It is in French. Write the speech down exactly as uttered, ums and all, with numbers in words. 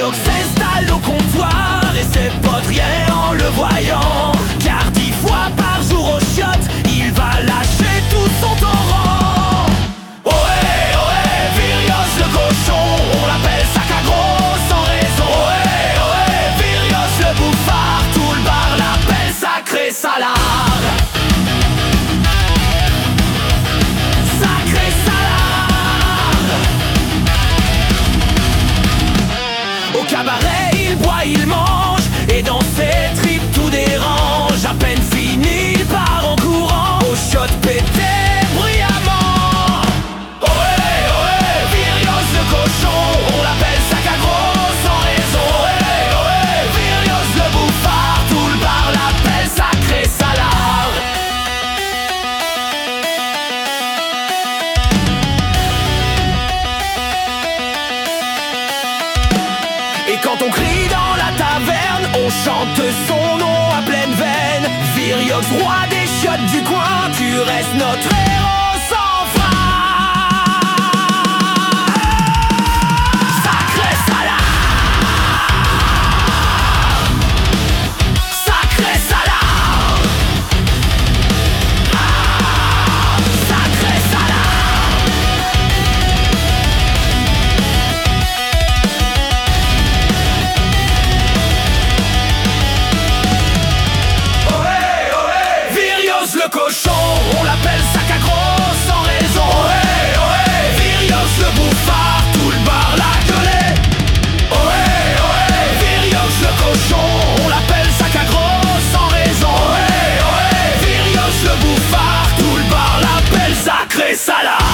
Viriox s'installe au comptoir et ses potes rien en le voyant, car dix fois par jour aux chiottes il va lâcher tout son torrent. Ohé, ohé, Viriox le cochon, on l'appelle sac à gros sans raison. Ohé, ohé, Viriox le bouffard, tout le bar l'appelle sacré salade. Sacré salade. Au cabaret il boit, il mange, et dans ses tripes tout dérange. À peine fini il part en courant, aux chiottes pétées bruyamment. Ohé, ohé, Viriox le cochon, on l'appelle sac à gros sans raison. Ohé, ohé, Viriox le bouffard, tout le bar l'appelle sacré salade. Et quand on crie dans la taverne, on chante son nom à pleine veine. Viriox, roi des chiottes du coin, tu restes notre héros sans frein. Sacré salade. Sacré salade. Ah, sacré salade. Ohé, ohé, Viriox le cochon, on l'appelle sac à gros sans raison. Ohé, ohé, Viriox le bouffard, tout le bar l'a gueulé. Ohé, ohé, Viriox le cochon, on l'appelle sac à gros sans raison. Ohé, ohé, Viriox le bouffard, tout le bar l'appelle sacré salade.